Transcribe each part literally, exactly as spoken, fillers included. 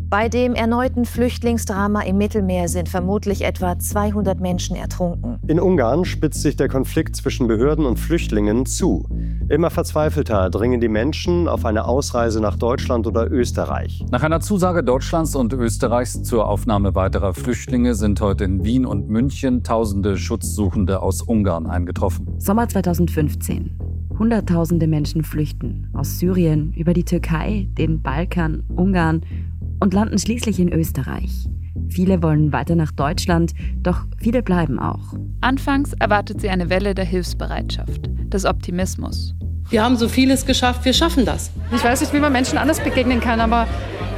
Bei dem erneuten Flüchtlingsdrama im Mittelmeer sind vermutlich etwa zweihundert Menschen ertrunken. In Ungarn spitzt sich der Konflikt zwischen Behörden und Flüchtlingen zu. Immer verzweifelter dringen die Menschen auf eine Ausreise nach Deutschland oder Österreich. Nach einer Zusage Deutschlands und Österreichs zur Aufnahme weiterer Flüchtlinge sind heute in Wien und München tausende Schutzsuchende aus Ungarn eingetroffen. Sommer zweitausendfünfzehn. Hunderttausende Menschen flüchten aus Syrien über die Türkei, den Balkan, Ungarn und landen schließlich in Österreich. Viele wollen weiter nach Deutschland, doch viele bleiben auch. Anfangs erwartet sie eine Welle der Hilfsbereitschaft, des Optimismus. Wir haben so vieles geschafft, wir schaffen das. Ich weiß nicht, wie man Menschen anders begegnen kann, aber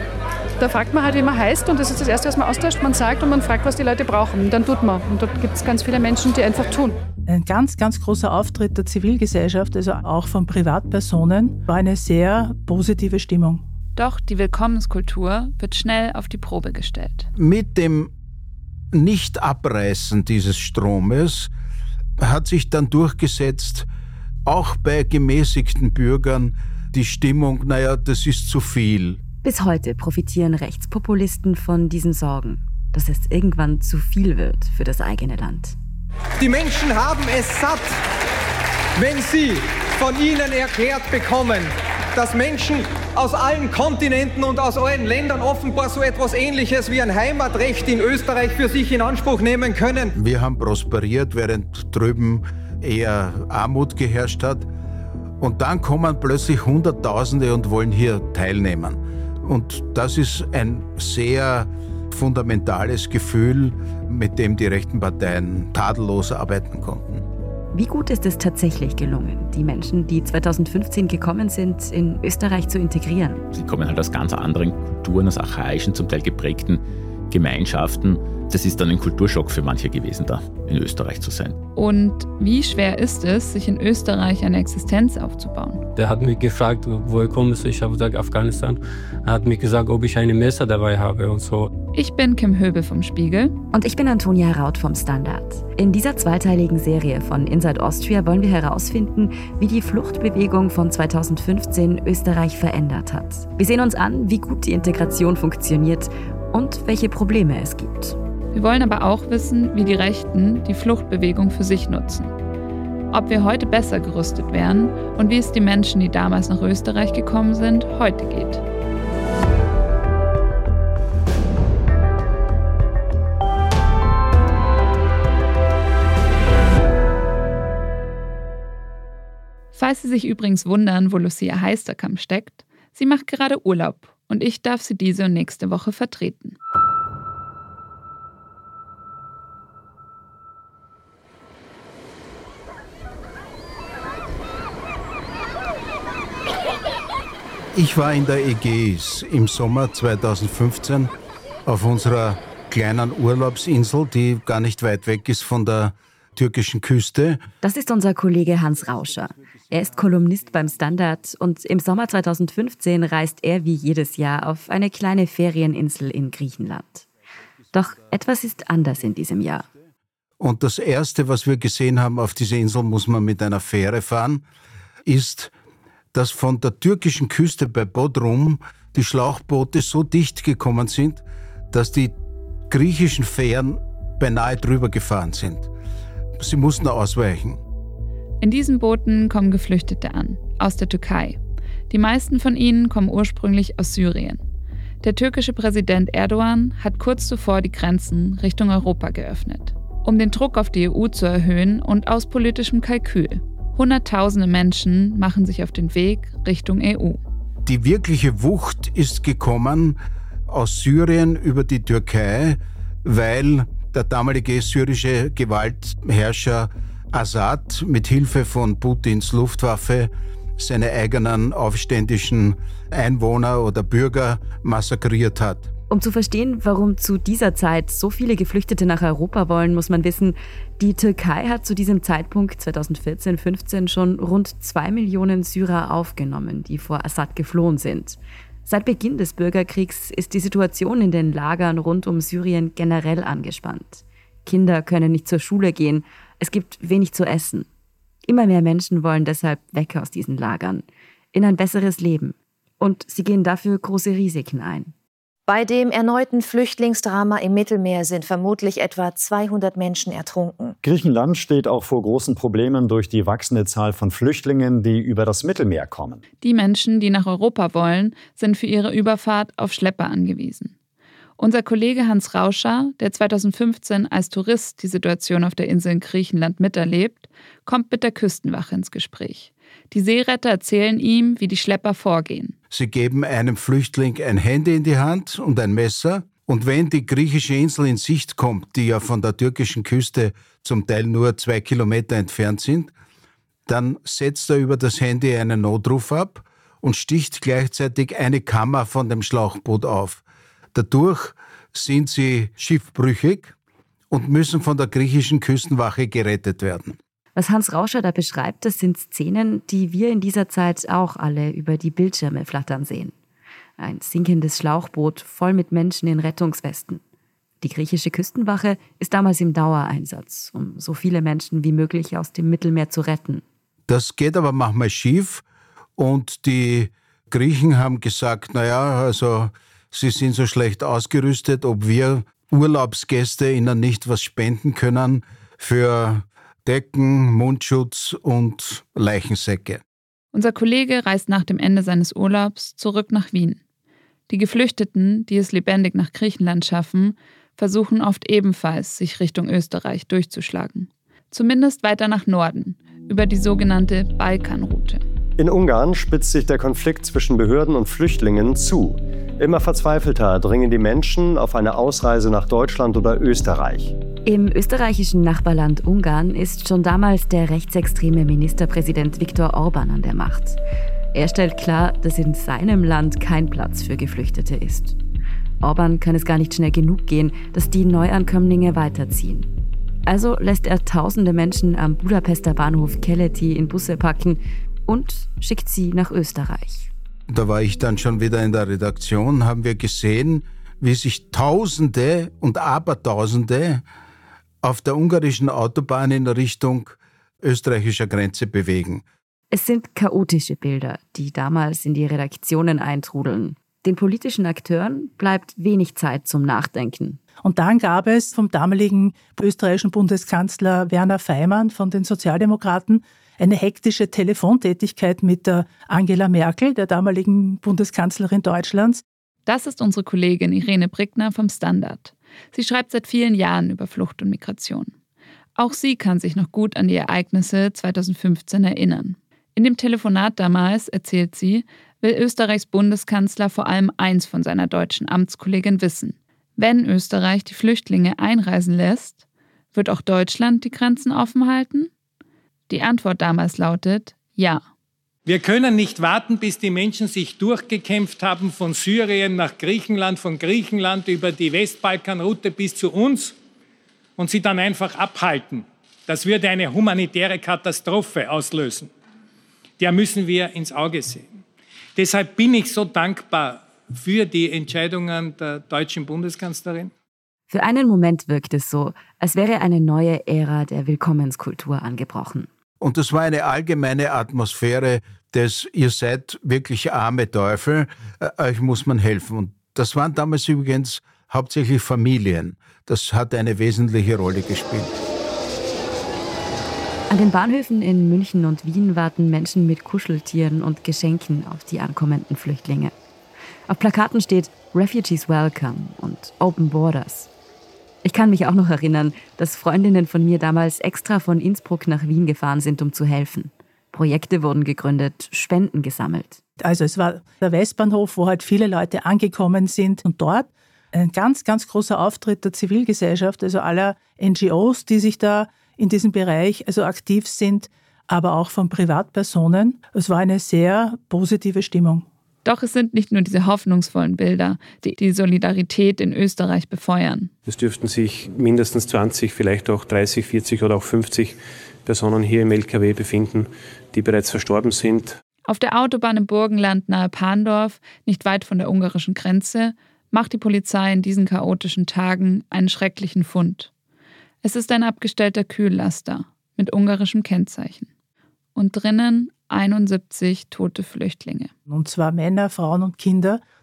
da fragt man halt, wie man heißt, und das ist das Erste, was man austauscht. Man sagt und man fragt, was die Leute brauchen, und dann tut man. Und dort gibt es ganz viele Menschen, die einfach tun. Ein ganz, ganz großer Auftritt der Zivilgesellschaft, also auch von Privatpersonen, war eine sehr positive Stimmung. Doch die Willkommenskultur wird schnell auf die Probe gestellt. Mit dem Nicht-Abreißen dieses Stromes hat sich dann durchgesetzt, auch bei gemäßigten Bürgern, die Stimmung, naja, das ist zu viel. Bis heute profitieren Rechtspopulisten von diesen Sorgen, dass es irgendwann zu viel wird für das eigene Land. Die Menschen haben es satt, wenn sie von ihnen erklärt bekommen, dass Menschen aus allen Kontinenten und aus allen Ländern offenbar so etwas Ähnliches wie ein Heimatrecht in Österreich für sich in Anspruch nehmen können. Wir haben prosperiert, während drüben eher Armut geherrscht hat. Und dann kommen plötzlich Hunderttausende und wollen hier teilnehmen. Und das ist ein sehr fundamentales Gefühl, mit dem die rechten Parteien tadellos arbeiten konnten. Wie gut ist es tatsächlich gelungen, die Menschen, die zweitausendfünfzehn gekommen sind, in Österreich zu integrieren? Sie kommen halt aus ganz anderen Kulturen, aus archaischen, zum Teil geprägten Gemeinschaften. Das ist dann ein Kulturschock für manche gewesen, da in Österreich zu sein. Und wie schwer ist es, sich in Österreich eine Existenz aufzubauen? Der hat mich gefragt, woher kommst du? Ich habe gesagt, Afghanistan. Er hat mich gesagt, ob ich eine Messer dabei habe und so. Ich bin Kim Höbe vom Spiegel. Und ich bin Antonia Raut vom Standard. In dieser zweiteiligen Serie von Inside Austria wollen wir herausfinden, wie die Fluchtbewegung von zweitausendfünfzehn Österreich verändert hat. Wir sehen uns an, wie gut die Integration funktioniert und welche Probleme es gibt. Wir wollen aber auch wissen, wie die Rechten die Fluchtbewegung für sich nutzen. Ob wir heute besser gerüstet wären und wie es die Menschen, die damals nach Österreich gekommen sind, heute geht. Falls Sie sich übrigens wundern, wo Lucia Heisterkamp steckt, sie macht gerade Urlaub und ich darf sie diese und nächste Woche vertreten. Ich war in der Ägäis im Sommer zweitausendfünfzehn auf unserer kleinen Urlaubsinsel, die gar nicht weit weg ist von der türkischen Küste. Das ist unser Kollege Hans Rauscher. Er ist Kolumnist beim Standard und im Sommer zweitausendfünfzehn reist er wie jedes Jahr auf eine kleine Ferieninsel in Griechenland. Doch etwas ist anders in diesem Jahr. Und das Erste, was wir gesehen haben, auf dieser Insel muss man mit einer Fähre fahren, ist, dass von der türkischen Küste bei Bodrum die Schlauchboote so dicht gekommen sind, dass die griechischen Fähren beinahe drüber gefahren sind. Sie mussten ausweichen. In diesen Booten kommen Geflüchtete an, aus der Türkei. Die meisten von ihnen kommen ursprünglich aus Syrien. Der türkische Präsident Erdogan hat kurz zuvor die Grenzen Richtung Europa geöffnet, um den Druck auf die E U zu erhöhen und aus politischem Kalkül. Hunderttausende Menschen machen sich auf den Weg Richtung E U. Die wirkliche Wucht ist gekommen aus Syrien über die Türkei, weil der damalige syrische Gewaltherrscher Assad mit Hilfe von Putins Luftwaffe seine eigenen aufständischen Einwohner oder Bürger massakriert hat. Um zu verstehen, warum zu dieser Zeit so viele Geflüchtete nach Europa wollen, muss man wissen, die Türkei hat zu diesem Zeitpunkt zweitausendvierzehn fünfzehn schon rund zwei Millionen Syrer aufgenommen, die vor Assad geflohen sind. Seit Beginn des Bürgerkriegs ist die Situation in den Lagern rund um Syrien generell angespannt. Kinder können nicht zur Schule gehen, es gibt wenig zu essen. Immer mehr Menschen wollen deshalb weg aus diesen Lagern, in ein besseres Leben. Und sie gehen dafür große Risiken ein. Bei dem erneuten Flüchtlingsdrama im Mittelmeer sind vermutlich etwa zweihundert Menschen ertrunken. Griechenland steht auch vor großen Problemen durch die wachsende Zahl von Flüchtlingen, die über das Mittelmeer kommen. Die Menschen, die nach Europa wollen, sind für ihre Überfahrt auf Schlepper angewiesen. Unser Kollege Hans Rauscher, der zweitausendfünfzehn als Tourist die Situation auf der Insel in Griechenland miterlebt, kommt mit der Küstenwache ins Gespräch. Die Seeretter erzählen ihm, wie die Schlepper vorgehen. Sie geben einem Flüchtling ein Handy in die Hand und ein Messer. Und wenn die griechische Insel in Sicht kommt, die ja von der türkischen Küste zum Teil nur zwei Kilometer entfernt sind, dann setzt er über das Handy einen Notruf ab und sticht gleichzeitig eine Kammer von dem Schlauchboot auf. Dadurch sind sie schiffbrüchig und müssen von der griechischen Küstenwache gerettet werden. Was Hans Rauscher da beschreibt, das sind Szenen, die wir in dieser Zeit auch alle über die Bildschirme flattern sehen. Ein sinkendes Schlauchboot voll mit Menschen in Rettungswesten. Die griechische Küstenwache ist damals im Dauereinsatz, um so viele Menschen wie möglich aus dem Mittelmeer zu retten. Das geht aber manchmal schief und die Griechen haben gesagt, naja, also sie sind so schlecht ausgerüstet, ob wir Urlaubsgäste ihnen nicht was spenden können für Decken, Mundschutz und Leichensäcke. Unser Kollege reist nach dem Ende seines Urlaubs zurück nach Wien. Die Geflüchteten, die es lebendig nach Griechenland schaffen, versuchen oft ebenfalls, sich Richtung Österreich durchzuschlagen. Zumindest weiter nach Norden, über die sogenannte Balkanroute. In Ungarn spitzt sich der Konflikt zwischen Behörden und Flüchtlingen zu. Immer verzweifelter dringen die Menschen auf eine Ausreise nach Deutschland oder Österreich. Im österreichischen Nachbarland Ungarn ist schon damals der rechtsextreme Ministerpräsident Viktor Orban an der Macht. Er stellt klar, dass in seinem Land kein Platz für Geflüchtete ist. Orban kann es gar nicht schnell genug gehen, dass die Neuankömmlinge weiterziehen. Also lässt er tausende Menschen am Budapester Bahnhof Keleti in Busse packen und schickt sie nach Österreich. Da war ich dann schon wieder in der Redaktion, haben wir gesehen, wie sich Tausende und Abertausende auf der ungarischen Autobahn in Richtung österreichischer Grenze bewegen. Es sind chaotische Bilder, die damals in die Redaktionen eintrudeln. Den politischen Akteuren bleibt wenig Zeit zum Nachdenken. Und dann gab es vom damaligen österreichischen Bundeskanzler Werner Faymann von den Sozialdemokraten eine hektische Telefontätigkeit mit der Angela Merkel, der damaligen Bundeskanzlerin Deutschlands. Das ist unsere Kollegin Irene Brickner vom Standard. Sie schreibt seit vielen Jahren über Flucht und Migration. Auch sie kann sich noch gut an die Ereignisse zweitausendfünfzehn erinnern. In dem Telefonat damals, erzählt sie, will Österreichs Bundeskanzler vor allem eins von seiner deutschen Amtskollegin wissen. Wenn Österreich die Flüchtlinge einreisen lässt, wird auch Deutschland die Grenzen offen halten? Die Antwort damals lautet ja. Wir können nicht warten, bis die Menschen sich durchgekämpft haben von Syrien nach Griechenland, von Griechenland über die Westbalkanroute bis zu uns und sie dann einfach abhalten. Das würde eine humanitäre Katastrophe auslösen. Der müssen wir ins Auge sehen. Deshalb bin ich so dankbar für die Entscheidungen der deutschen Bundeskanzlerin. Für einen Moment wirkt es so, als wäre eine neue Ära der Willkommenskultur angebrochen. Und das war eine allgemeine Atmosphäre des, ihr seid wirklich arme Teufel, äh, euch muss man helfen. Und das waren damals übrigens hauptsächlich Familien. Das hat eine wesentliche Rolle gespielt. An den Bahnhöfen in München und Wien warten Menschen mit Kuscheltieren und Geschenken auf die ankommenden Flüchtlinge. Auf Plakaten steht Refugees Welcome und Open Borders. Ich kann mich auch noch erinnern, dass Freundinnen von mir damals extra von Innsbruck nach Wien gefahren sind, um zu helfen. Projekte wurden gegründet, Spenden gesammelt. Also es war der Westbahnhof, wo halt viele Leute angekommen sind. Und dort ein ganz, ganz großer Auftritt der Zivilgesellschaft, also aller N G Os, die sich da in diesem Bereich also aktiv sind, aber auch von Privatpersonen. Es war eine sehr positive Stimmung. Doch es sind nicht nur diese hoffnungsvollen Bilder, die die Solidarität in Österreich befeuern. Es dürften sich mindestens zwanzig, vielleicht auch dreißig, vierzig oder auch fünfzig Personen hier im L K W befinden, die bereits verstorben sind. Auf der Autobahn im Burgenland nahe Pandorf, nicht weit von der ungarischen Grenze, macht die Polizei in diesen chaotischen Tagen einen schrecklichen Fund. Es ist ein abgestellter Kühllaster mit ungarischem Kennzeichen. Und drinnen einundsiebzig tote Flüchtlinge. Und zwar Männer, Frauen und Kinder,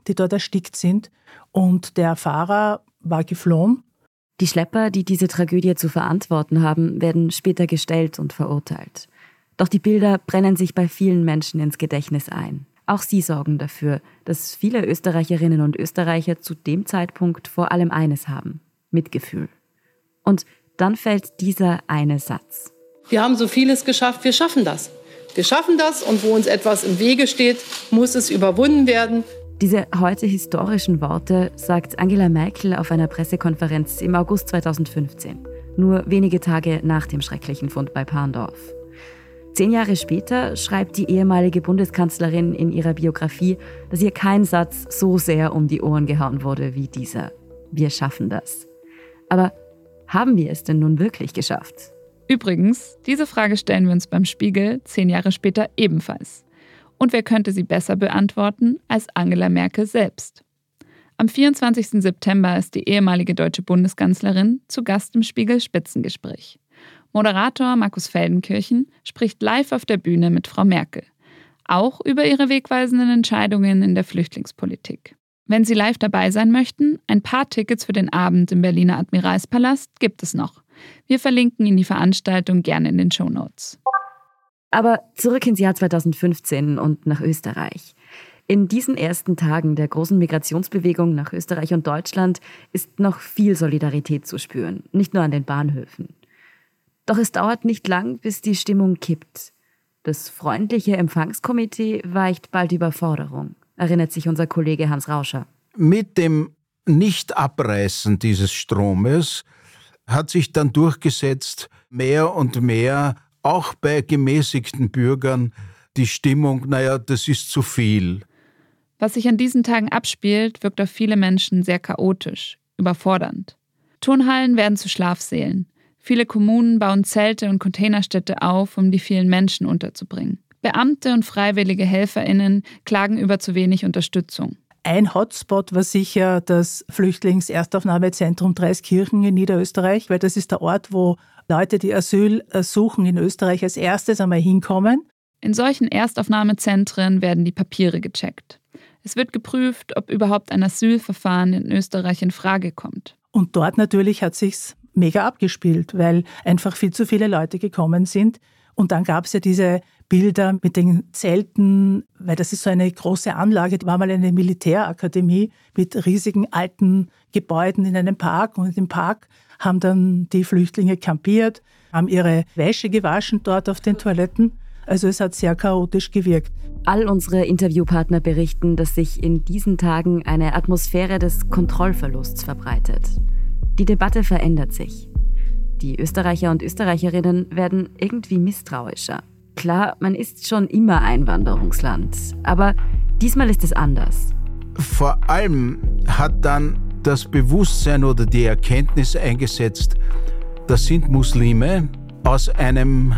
die dort erstickt sind. Und der Fahrer war geflohen. Die Schlepper, die diese Tragödie zu verantworten haben, werden später gestellt und verurteilt. Doch die Bilder brennen sich bei vielen Menschen ins Gedächtnis ein. Auch sie sorgen dafür, dass viele Österreicherinnen und Österreicher zu dem Zeitpunkt vor allem eines haben: Mitgefühl. Und dann fällt dieser eine Satz. Wir haben so vieles geschafft, wir schaffen das. Wir schaffen das und wo uns etwas im Wege steht, muss es überwunden werden. Diese heute historischen Worte sagt Angela Merkel auf einer Pressekonferenz im August zweitausendfünfzehn, nur wenige Tage nach dem schrecklichen Fund bei Parndorf. Zehn Jahre später schreibt die ehemalige Bundeskanzlerin in ihrer Biografie, dass ihr kein Satz so sehr um die Ohren gehauen wurde wie dieser: Wir schaffen das. Aber haben wir es denn nun wirklich geschafft? Übrigens, diese Frage stellen wir uns beim Spiegel zehn Jahre später ebenfalls. Und wer könnte sie besser beantworten als Angela Merkel selbst? Am vierundzwanzigsten September ist die ehemalige deutsche Bundeskanzlerin zu Gast im Spiegel-Spitzengespräch. Moderator Markus Feldenkirchen spricht live auf der Bühne mit Frau Merkel. Auch über ihre wegweisenden Entscheidungen in der Flüchtlingspolitik. Wenn Sie live dabei sein möchten, ein paar Tickets für den Abend im Berliner Admiralspalast gibt es noch. Wir verlinken Ihnen die Veranstaltung gerne in den Shownotes. Aber zurück ins Jahr zweitausendfünfzehn und nach Österreich. In diesen ersten Tagen der großen Migrationsbewegung nach Österreich und Deutschland ist noch viel Solidarität zu spüren, nicht nur an den Bahnhöfen. Doch es dauert nicht lang, bis die Stimmung kippt. Das freundliche Empfangskomitee weicht bald Überforderung, erinnert sich unser Kollege Hans Rauscher. Mit dem Nicht-Abreißen dieses Stromes hat sich dann durchgesetzt, mehr und mehr, auch bei gemäßigten Bürgern, die Stimmung, naja, das ist zu viel. Was sich an diesen Tagen abspielt, wirkt auf viele Menschen sehr chaotisch, überfordernd. Turnhallen werden zu Schlafsälen. Viele Kommunen bauen Zelte und Containerstädte auf, um die vielen Menschen unterzubringen. Beamte und freiwillige HelferInnen klagen über zu wenig Unterstützung. Ein Hotspot war sicher das Flüchtlingserstaufnahmezentrum Dreiskirchen in Niederösterreich, weil das ist der Ort, wo Leute, die Asyl suchen in Österreich, als erstes einmal hinkommen. In solchen Erstaufnahmezentren werden die Papiere gecheckt. Es wird geprüft, ob überhaupt ein Asylverfahren in Österreich in Frage kommt. Und dort natürlich hat sich's mega abgespielt, weil einfach viel zu viele Leute gekommen sind. Und dann gab es ja diese Bilder mit den Zelten, weil das ist so eine große Anlage, die war mal eine Militärakademie mit riesigen alten Gebäuden in einem Park. Und im Park haben dann die Flüchtlinge kampiert, haben ihre Wäsche gewaschen dort auf den Toiletten. Also es hat sehr chaotisch gewirkt. All unsere Interviewpartner berichten, dass sich in diesen Tagen eine Atmosphäre des Kontrollverlusts verbreitet. Die Debatte verändert sich. Die Österreicher und Österreicherinnen werden irgendwie misstrauischer. Klar, man ist schon immer Einwanderungsland, aber diesmal ist es anders. Vor allem hat dann das Bewusstsein oder die Erkenntnis eingesetzt, das sind Muslime aus einem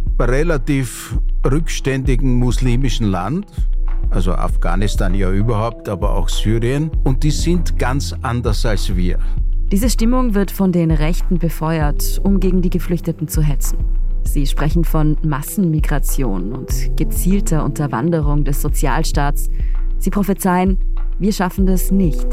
relativ rückständigen muslimischen Land, also Afghanistan ja überhaupt, aber auch Syrien, und die sind ganz anders als wir. Diese Stimmung wird von den Rechten befeuert, um gegen die Geflüchteten zu hetzen. Sie sprechen von Massenmigration und gezielter Unterwanderung des Sozialstaats. Sie prophezeien, wir schaffen das nicht.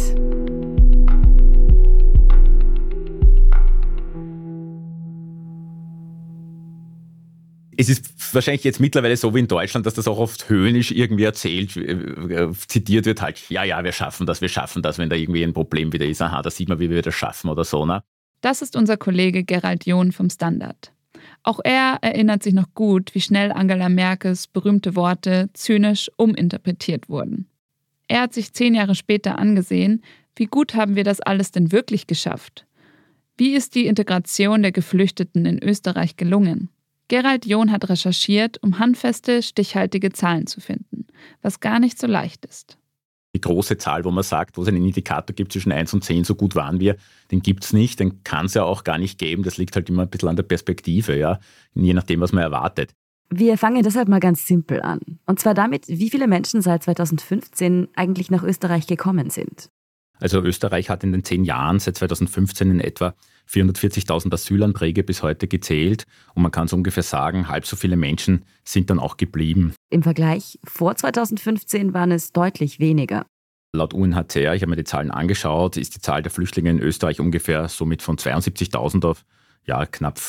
Es ist wahrscheinlich jetzt mittlerweile so wie in Deutschland, dass das auch oft höhnisch irgendwie erzählt, äh, zitiert wird halt, ja, ja, wir schaffen das, wir schaffen das, wenn da irgendwie ein Problem wieder ist, aha, da sieht man, wie wir das schaffen oder so, ne? Das ist unser Kollege Gerald John vom Standard. Auch er erinnert sich noch gut, wie schnell Angela Merkels berühmte Worte zynisch uminterpretiert wurden. Er hat sich zehn Jahre später angesehen, wie gut haben wir das alles denn wirklich geschafft? Wie ist die Integration der Geflüchteten in Österreich gelungen? Gerald John hat recherchiert, um handfeste, stichhaltige Zahlen zu finden, was gar nicht so leicht ist. Die große Zahl, wo man sagt, wo es einen Indikator gibt zwischen eins und zehn, so gut waren wir, den gibt es nicht, den kann es ja auch gar nicht geben. Das liegt halt immer ein bisschen an der Perspektive, ja, je nachdem, was man erwartet. Wir fangen deshalb mal ganz simpel an. Und zwar damit, wie viele Menschen seit zweitausendfünfzehn eigentlich nach Österreich gekommen sind. Also Österreich hat in den zehn Jahren, seit zweitausendfünfzehn, in etwa vierhundertvierzigtausend Asylanträge bis heute gezählt. Und man kann so ungefähr sagen, halb so viele Menschen sind dann auch geblieben. Im Vergleich vor zweitausendfünfzehn waren es deutlich weniger. Laut U N H C R, ich habe mir die Zahlen angeschaut, ist die Zahl der Flüchtlinge in Österreich ungefähr somit von zweiundsiebzigtausend auf ja, knapp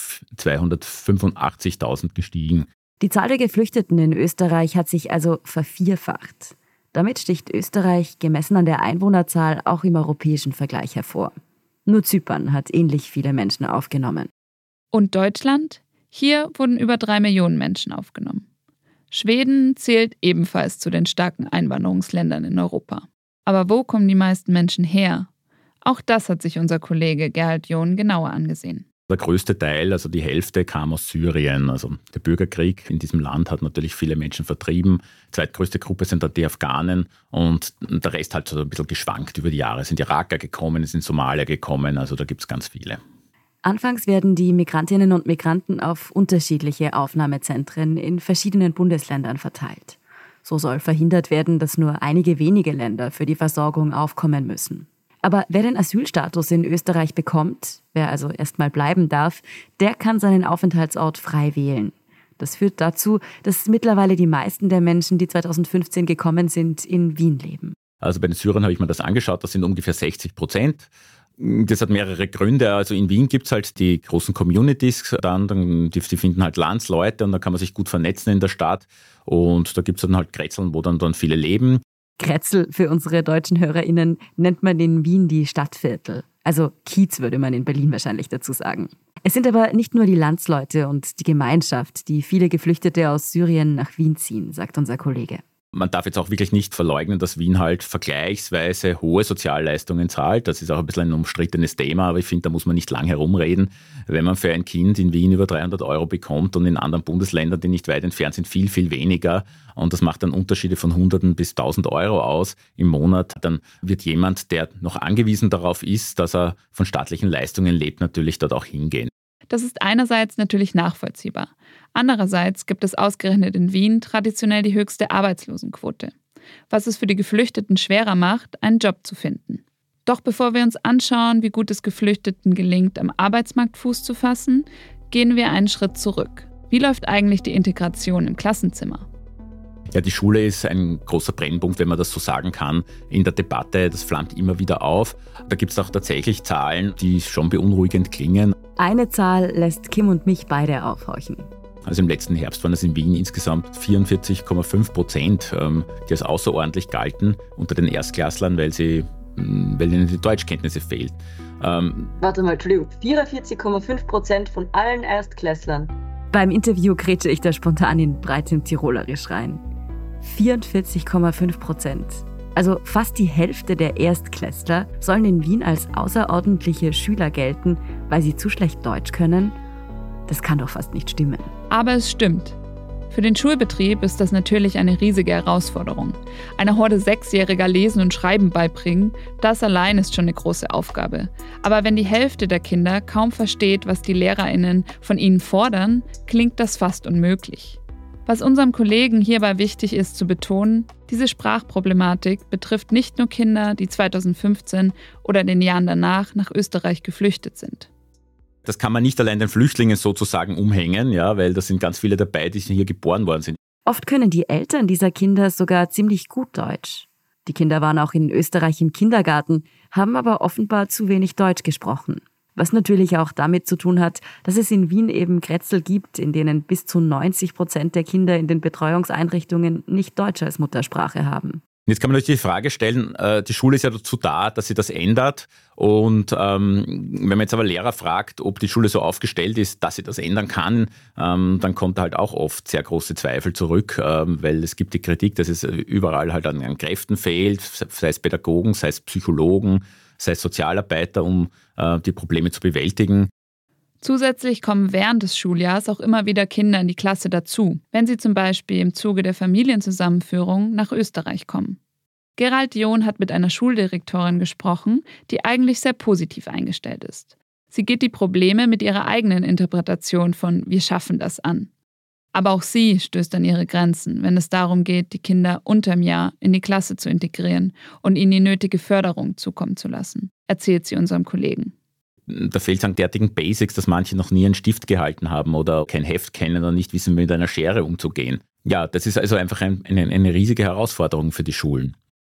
zweihundertfünfundachtzigtausend gestiegen. Die Zahl der Geflüchteten in Österreich hat sich also vervierfacht. Damit sticht Österreich, gemessen an der Einwohnerzahl, auch im europäischen Vergleich hervor. Nur Zypern hat ähnlich viele Menschen aufgenommen. Und Deutschland? Hier wurden über drei Millionen Menschen aufgenommen. Schweden zählt ebenfalls zu den starken Einwanderungsländern in Europa. Aber wo kommen die meisten Menschen her? Auch das hat sich unser Kollege Gerald John genauer angesehen. Der größte Teil, also die Hälfte, kam aus Syrien. Also der Bürgerkrieg in diesem Land hat natürlich viele Menschen vertrieben. Die zweitgrößte Gruppe sind dann die Afghanen und der Rest hat so ein bisschen geschwankt über die Jahre. Es sind Iraker gekommen, es sind Somalier gekommen, also da gibt es ganz viele. Anfangs werden die Migrantinnen und Migranten auf unterschiedliche Aufnahmezentren in verschiedenen Bundesländern verteilt. So soll verhindert werden, dass nur einige wenige Länder für die Versorgung aufkommen müssen. Aber wer den Asylstatus in Österreich bekommt, wer also erstmal bleiben darf, der kann seinen Aufenthaltsort frei wählen. Das führt dazu, dass mittlerweile die meisten der Menschen, die zweitausendfünfzehn gekommen sind, in Wien leben. Also bei den Syrern habe ich mir das angeschaut, das sind ungefähr sechzig Prozent. Das hat mehrere Gründe. Also in Wien gibt es halt die großen Communities, dann, dann die, die finden halt Landsleute und da kann man sich gut vernetzen in der Stadt. Und da gibt es dann halt Kretzeln, wo dann, dann viele leben. Kretzel für unsere deutschen HörerInnen nennt man in Wien die Stadtviertel. Also Kiez würde man in Berlin wahrscheinlich dazu sagen. Es sind aber nicht nur die Landsleute und die Gemeinschaft, die viele Geflüchtete aus Syrien nach Wien ziehen, sagt unser Kollege. Man darf jetzt auch wirklich nicht verleugnen, dass Wien halt vergleichsweise hohe Sozialleistungen zahlt. Das ist auch ein bisschen ein umstrittenes Thema, aber ich finde, da muss man nicht lang herumreden. Wenn man für ein Kind in Wien über dreihundert Euro bekommt und in anderen Bundesländern, die nicht weit entfernt sind, viel, viel weniger und das macht dann Unterschiede von Hunderten bis tausend Euro aus im Monat, dann wird jemand, der noch angewiesen darauf ist, dass er von staatlichen Leistungen lebt, natürlich dort auch hingehen. Das ist einerseits natürlich nachvollziehbar. Andererseits gibt es ausgerechnet in Wien traditionell die höchste Arbeitslosenquote, was es für die Geflüchteten schwerer macht, einen Job zu finden. Doch bevor wir uns anschauen, wie gut es Geflüchteten gelingt, am Arbeitsmarkt Fuß zu fassen, gehen wir einen Schritt zurück. Wie läuft eigentlich die Integration im Klassenzimmer? Ja, die Schule ist ein großer Brennpunkt, wenn man das so sagen kann, in der Debatte. Das flammt immer wieder auf. Da gibt es auch tatsächlich Zahlen, die schon beunruhigend klingen. Eine Zahl lässt Kim und mich beide aufhorchen. Also im letzten Herbst waren es in Wien insgesamt vierundvierzig Komma fünf Prozent, die als außerordentlich galten unter den Erstklasslern, weil, sie, weil ihnen die Deutschkenntnisse fehlen. Ähm Warte mal, Entschuldigung, vierundvierzig Komma fünf Prozent von allen Erstklässlern. Beim Interview grätsche ich da spontan in breitem Tirolerisch rein. vierundvierzig Komma fünf Prozent. Also fast die Hälfte der Erstklässler sollen in Wien als außerordentliche Schüler gelten, weil sie zu schlecht Deutsch können. Das kann doch fast nicht stimmen. Aber es stimmt. Für den Schulbetrieb ist das natürlich eine riesige Herausforderung. Einer Horde Sechsjähriger Lesen und Schreiben beibringen, das allein ist schon eine große Aufgabe. Aber wenn die Hälfte der Kinder kaum versteht, was die LehrerInnen von ihnen fordern, klingt das fast unmöglich. Was unserem Kollegen hierbei wichtig ist zu betonen, diese Sprachproblematik betrifft nicht nur Kinder, die zweitausendfünfzehn oder in den Jahren danach nach Österreich geflüchtet sind. Das kann man nicht allein den Flüchtlingen sozusagen umhängen, ja, weil da sind ganz viele dabei, die hier geboren worden sind. Oft können die Eltern dieser Kinder sogar ziemlich gut Deutsch. Die Kinder waren auch in Österreich im Kindergarten, haben aber offenbar zu wenig Deutsch gesprochen. Was natürlich auch damit zu tun hat, dass es in Wien eben Kretzel gibt, in denen bis zu neunzig Prozent der Kinder in den Betreuungseinrichtungen nicht Deutsch als Muttersprache haben. Jetzt kann man natürlich die Frage stellen, die Schule ist ja dazu da, dass sie das ändert. Und ähm, wenn man jetzt aber Lehrer fragt, ob die Schule so aufgestellt ist, dass sie das ändern kann, ähm, dann kommt halt auch oft sehr große Zweifel zurück, ähm, weil es gibt die Kritik, dass es überall halt an, an Kräften fehlt, sei es Pädagogen, sei es Psychologen, sei es Sozialarbeiter, um äh, die Probleme zu bewältigen. Zusätzlich kommen während des Schuljahrs auch immer wieder Kinder in die Klasse dazu, wenn sie zum Beispiel im Zuge der Familienzusammenführung nach Österreich kommen. Gerald John hat mit einer Schuldirektorin gesprochen, die eigentlich sehr positiv eingestellt ist. Sie geht die Probleme mit ihrer eigenen Interpretation von „Wir schaffen das" an. Aber auch sie stößt an ihre Grenzen, wenn es darum geht, die Kinder unterm Jahr in die Klasse zu integrieren und ihnen die nötige Förderung zukommen zu lassen, erzählt sie unserem Kollegen. Da fehlt es an derartigen Basics, dass manche noch nie einen Stift gehalten haben oder kein Heft kennen oder nicht wissen, mit einer Schere umzugehen. Ja, das ist also einfach ein, eine, eine riesige Herausforderung für die Schulen.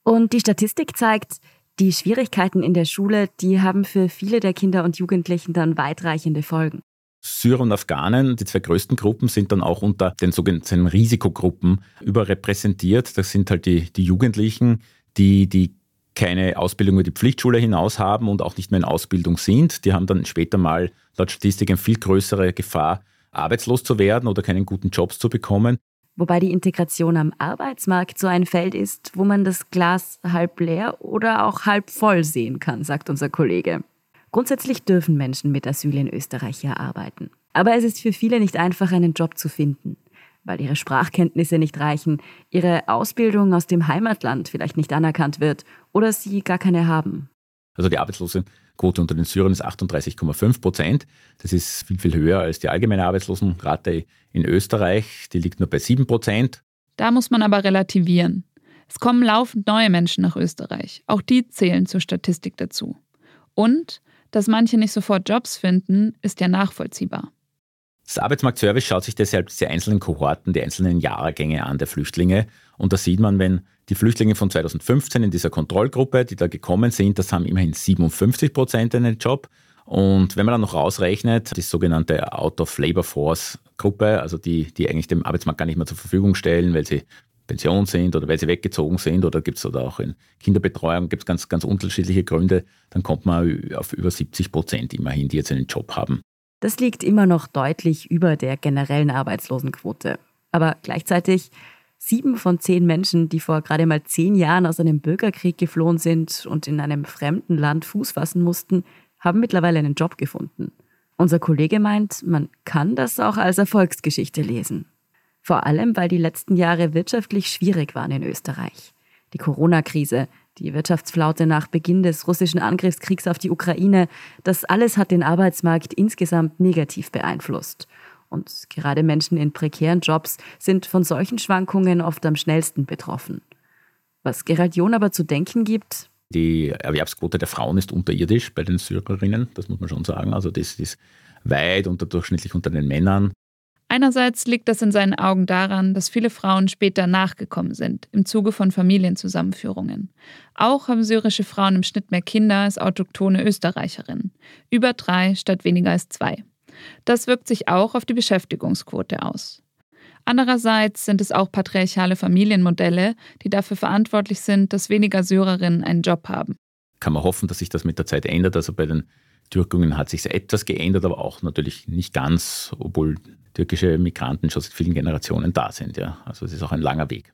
Und die Statistik zeigt, die Schwierigkeiten in der Schule, die haben für viele der Kinder und Jugendlichen dann weitreichende Folgen. Syrer und Afghanen, die zwei größten Gruppen, sind dann auch unter den sogenannten Risikogruppen überrepräsentiert. Das sind halt die, die Jugendlichen, die, die keine Ausbildung über die Pflichtschule hinaus haben und auch nicht mehr in Ausbildung sind. Die haben dann später mal laut Statistik eine viel größere Gefahr, arbeitslos zu werden oder keinen guten Jobs zu bekommen. Wobei die Integration am Arbeitsmarkt so ein Feld ist, wo man das Glas halb leer oder auch halb voll sehen kann, sagt unser Kollege. Grundsätzlich dürfen Menschen mit Asyl in Österreich ja arbeiten. Aber es ist für viele nicht einfach, einen Job zu finden, weil ihre Sprachkenntnisse nicht reichen, ihre Ausbildung aus dem Heimatland vielleicht nicht anerkannt wird oder sie gar keine haben. Also die Arbeitslosenquote unter den Syrern ist achtunddreißig Komma fünf Prozent. Das ist viel, viel höher als die allgemeine Arbeitslosenrate in Österreich. Die liegt nur bei sieben Prozent. Da muss man aber relativieren. Es kommen laufend neue Menschen nach Österreich. Auch die zählen zur Statistik dazu. Und dass manche nicht sofort Jobs finden, ist ja nachvollziehbar. Das Arbeitsmarktservice schaut sich deshalb die einzelnen Kohorten, die einzelnen Jahrgänge an der Flüchtlinge. Und da sieht man, wenn die Flüchtlinge von zweitausendfünfzehn in dieser Kontrollgruppe, die da gekommen sind, das haben immerhin siebenundfünfzig Prozent einen Job. Und wenn man dann noch rausrechnet, die sogenannte Out-of-Labor-Force-Gruppe, also die, die eigentlich dem Arbeitsmarkt gar nicht mehr zur Verfügung stellen, weil sie Pension sind oder weil sie weggezogen sind oder gibt es oder auch in Kinderbetreuung gibt es ganz, ganz unterschiedliche Gründe, dann kommt man auf über siebzig Prozent immerhin, die jetzt einen Job haben. Das liegt immer noch deutlich über der generellen Arbeitslosenquote. Aber gleichzeitig sieben von zehn Menschen, die vor gerade mal zehn Jahren aus einem Bürgerkrieg geflohen sind und in einem fremden Land Fuß fassen mussten, haben mittlerweile einen Job gefunden. Unser Kollege meint, man kann das auch als Erfolgsgeschichte lesen. Vor allem, weil die letzten Jahre wirtschaftlich schwierig waren in Österreich. Die Corona-Krise, die Wirtschaftsflaute nach Beginn des russischen Angriffskriegs auf die Ukraine, das alles hat den Arbeitsmarkt insgesamt negativ beeinflusst. Und gerade Menschen in prekären Jobs sind von solchen Schwankungen oft am schnellsten betroffen. Was Gerald John aber zu denken gibt: Die Erwerbsquote der Frauen ist unterirdisch bei den Syrerinnen, das muss man schon sagen. Also das ist weit unterdurchschnittlich unter den Männern. Einerseits liegt das in seinen Augen daran, dass viele Frauen später nachgekommen sind, im Zuge von Familienzusammenführungen. Auch haben syrische Frauen im Schnitt mehr Kinder als autochthone Österreicherinnen. Über drei statt weniger als zwei. Das wirkt sich auch auf die Beschäftigungsquote aus. Andererseits sind es auch patriarchale Familienmodelle, die dafür verantwortlich sind, dass weniger Syrerinnen einen Job haben. Kann man hoffen, dass sich das mit der Zeit ändert. Also bei den Türkungen hat sich etwas geändert, aber auch natürlich nicht ganz, obwohl türkische Migranten schon seit vielen Generationen da sind. Ja. Also es ist auch ein langer Weg.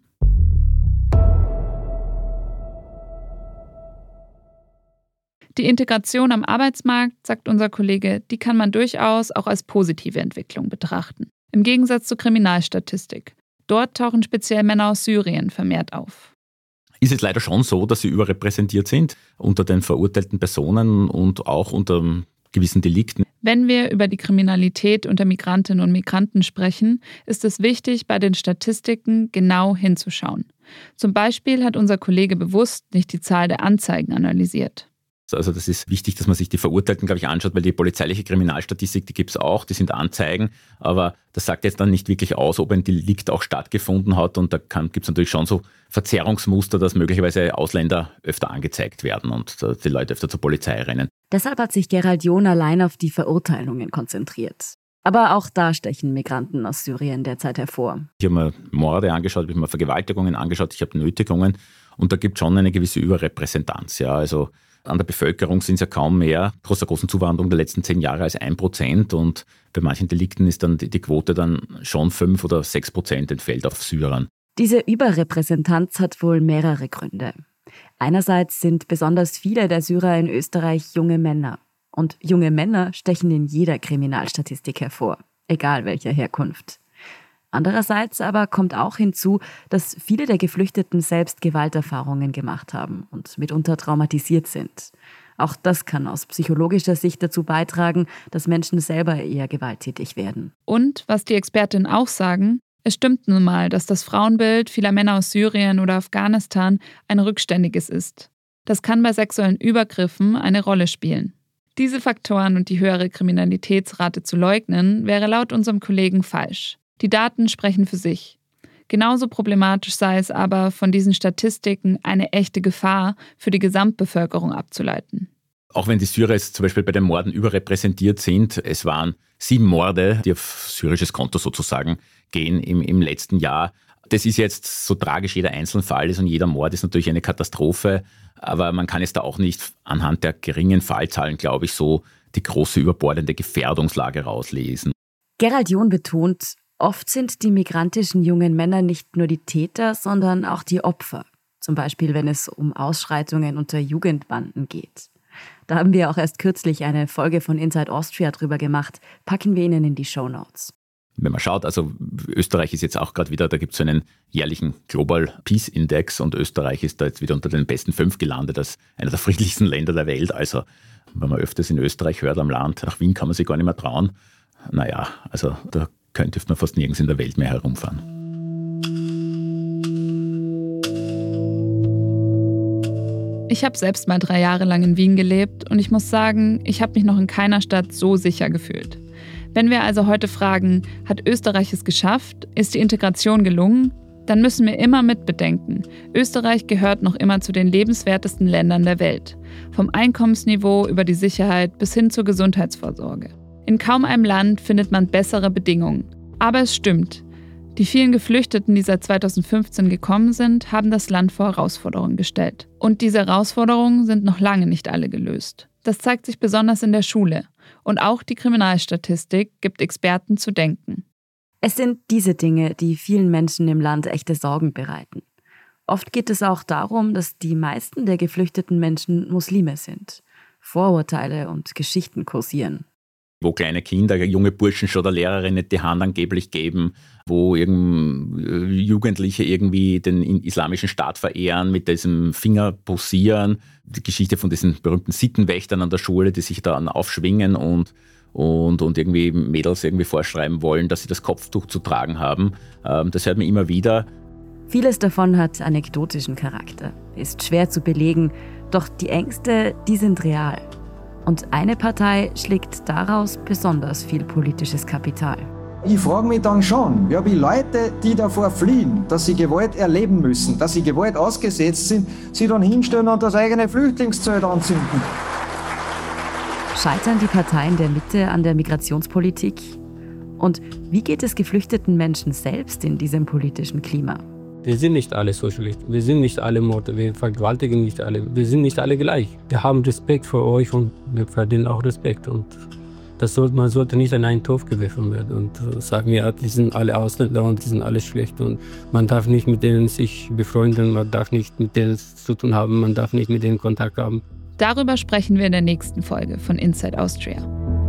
Die Integration am Arbeitsmarkt, sagt unser Kollege, die kann man durchaus auch als positive Entwicklung betrachten. Im Gegensatz zur Kriminalstatistik. Dort tauchen speziell Männer aus Syrien vermehrt auf. Ist es leider schon so, dass sie überrepräsentiert sind unter den verurteilten Personen und auch unter gewissen Delikten. Wenn wir über die Kriminalität unter Migrantinnen und Migranten sprechen, ist es wichtig, bei den Statistiken genau hinzuschauen. Zum Beispiel hat unser Kollege bewusst nicht die Zahl der Anzeigen analysiert. Also das ist wichtig, dass man sich die Verurteilten, glaube ich, anschaut, weil die polizeiliche Kriminalstatistik, die gibt es auch, die sind Anzeigen, aber das sagt jetzt dann nicht wirklich aus, ob ein Delikt auch stattgefunden hat und da gibt es natürlich schon so Verzerrungsmuster, dass möglicherweise Ausländer öfter angezeigt werden und die Leute öfter zur Polizei rennen. Deshalb hat sich Gerald John allein auf die Verurteilungen konzentriert. Aber auch da stechen Migranten aus Syrien derzeit hervor. Ich habe mir Morde angeschaut, ich habe mir Vergewaltigungen angeschaut, ich habe Nötigungen und da gibt es schon eine gewisse Überrepräsentanz. Ja, also an der Bevölkerung sind es ja kaum mehr, trotz der großen Zuwanderung der letzten zehn Jahre, als ein Prozent. Und bei manchen Delikten ist dann die, die Quote dann schon fünf oder sechs Prozent entfällt auf Syrern. Diese Überrepräsentanz hat wohl mehrere Gründe. Einerseits sind besonders viele der Syrer in Österreich junge Männer. Und junge Männer stechen in jeder Kriminalstatistik hervor, egal welcher Herkunft. Andererseits aber kommt auch hinzu, dass viele der Geflüchteten selbst Gewalterfahrungen gemacht haben und mitunter traumatisiert sind. Auch das kann aus psychologischer Sicht dazu beitragen, dass Menschen selber eher gewalttätig werden. Und, was die Expertinnen auch sagen, es stimmt nun mal, dass das Frauenbild vieler Männer aus Syrien oder Afghanistan ein rückständiges ist. Das kann bei sexuellen Übergriffen eine Rolle spielen. Diese Faktoren und die höhere Kriminalitätsrate zu leugnen, wäre laut unserem Kollegen falsch. Die Daten sprechen für sich. Genauso problematisch sei es aber, von diesen Statistiken eine echte Gefahr für die Gesamtbevölkerung abzuleiten. Auch wenn die Syrer jetzt zum Beispiel bei den Morden überrepräsentiert sind, es waren sieben Morde, die auf syrisches Konto sozusagen gehen im, im letzten Jahr. Das ist jetzt so tragisch jeder Einzelfall ist und jeder Mord ist natürlich eine Katastrophe, aber man kann jetzt da auch nicht anhand der geringen Fallzahlen, glaube ich, so die große überbordende Gefährdungslage rauslesen. Gerald John betont, oft sind die migrantischen jungen Männer nicht nur die Täter, sondern auch die Opfer. Zum Beispiel, wenn es um Ausschreitungen unter Jugendbanden geht. Da haben wir auch erst kürzlich eine Folge von Inside Austria drüber gemacht. Packen wir Ihnen in die Shownotes. Wenn man schaut, also Österreich ist jetzt auch gerade wieder, da gibt es so einen jährlichen Global Peace Index und Österreich ist da jetzt wieder unter den besten fünf gelandet als einer der friedlichsten Länder der Welt. Also wenn man öfters in Österreich hört am Land, nach Wien kann man sich gar nicht mehr trauen. Naja, also da könnte man fast nirgends in der Welt mehr herumfahren. Ich habe selbst mal drei Jahre lang in Wien gelebt und ich muss sagen, ich habe mich noch in keiner Stadt so sicher gefühlt. Wenn wir also heute fragen, hat Österreich es geschafft? Ist die Integration gelungen? Dann müssen wir immer mitbedenken, Österreich gehört noch immer zu den lebenswertesten Ländern der Welt. Vom Einkommensniveau über die Sicherheit bis hin zur Gesundheitsvorsorge. In kaum einem Land findet man bessere Bedingungen. Aber es stimmt, die vielen Geflüchteten, die seit zweitausendfünfzehn gekommen sind, haben das Land vor Herausforderungen gestellt. Und diese Herausforderungen sind noch lange nicht alle gelöst. Das zeigt sich besonders in der Schule. Und auch die Kriminalstatistik gibt Experten zu denken. Es sind diese Dinge, die vielen Menschen im Land echte Sorgen bereiten. Oft geht es auch darum, dass die meisten der geflüchteten Menschen Muslime sind. Vorurteile und Geschichten kursieren. Wo kleine Kinder, junge Burschen schon der Lehrerin nicht die Hand angeblich geben, wo irgend, Jugendliche irgendwie den islamischen Staat verehren, mit diesem Finger posieren. Die Geschichte von diesen berühmten Sittenwächtern an der Schule, die sich dann aufschwingen und, und, und irgendwie Mädels irgendwie vorschreiben wollen, dass sie das Kopftuch zu tragen haben. Das hört man immer wieder. Vieles davon hat anekdotischen Charakter, ist schwer zu belegen, doch die Ängste, die sind real. Und eine Partei schlägt daraus besonders viel politisches Kapital. Ich frage mich dann schon, ja, wie Leute, die davor fliehen, dass sie Gewalt erleben müssen, dass sie Gewalt ausgesetzt sind, sie dann hinstellen und das eigene Flüchtlingszelt anzünden. Scheitern die Parteien der Mitte an der Migrationspolitik? Und wie geht es geflüchteten Menschen selbst in diesem politischen Klima? Wir sind nicht alle so schlecht, wir sind nicht alle Morde, wir vergewaltigen nicht alle, wir sind nicht alle gleich. Wir haben Respekt vor euch und wir verdienen auch Respekt. Und das sollte, man sollte nicht in einen Topf geworfen werden und sagen, ja, die sind alle Ausländer und die sind alle schlecht. Und man darf nicht mit denen sich befreunden, man darf nicht mit denen zu tun haben, man darf nicht mit denen Kontakt haben. Darüber sprechen wir in der nächsten Folge von Inside Austria.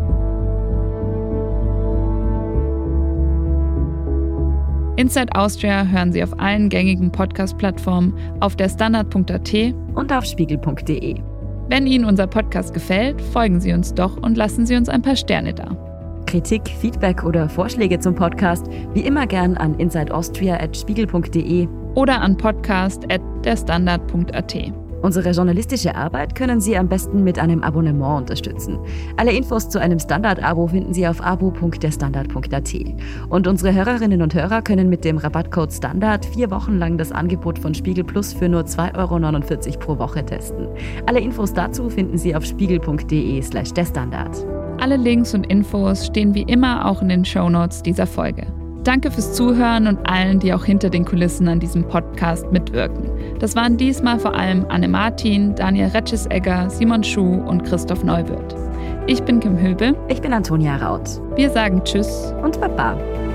Inside Austria hören Sie auf allen gängigen Podcast-Plattformen, auf der Standard punkt a t und auf spiegel punkt d e. Wenn Ihnen unser Podcast gefällt, folgen Sie uns doch und lassen Sie uns ein paar Sterne da. Kritik, Feedback oder Vorschläge zum Podcast wie immer gern an insideaustria at spiegel punkt d e oder an podcast at der standard punkt a t. Unsere journalistische Arbeit können Sie am besten mit einem Abonnement unterstützen. Alle Infos zu einem Standard-Abo finden Sie auf abo punkt der standard punkt a t. Und unsere Hörerinnen und Hörer können mit dem Rabattcode STANDARD vier Wochen lang das Angebot von Spiegel Plus für nur zwei Euro neunundvierzig pro Woche testen. Alle Infos dazu finden Sie auf spiegel punkt d e slash der Standard. Alle Links und Infos stehen wie immer auch in den Shownotes dieser Folge. Danke fürs Zuhören und allen, die auch hinter den Kulissen an diesem Podcast mitwirken. Das waren diesmal vor allem Anne Martin, Daniel Retschesegger, Simon Schuh und Christoph Neuwirth. Ich bin Kim Höbe. Ich bin Antonia Raut. Wir sagen Tschüss und Baba.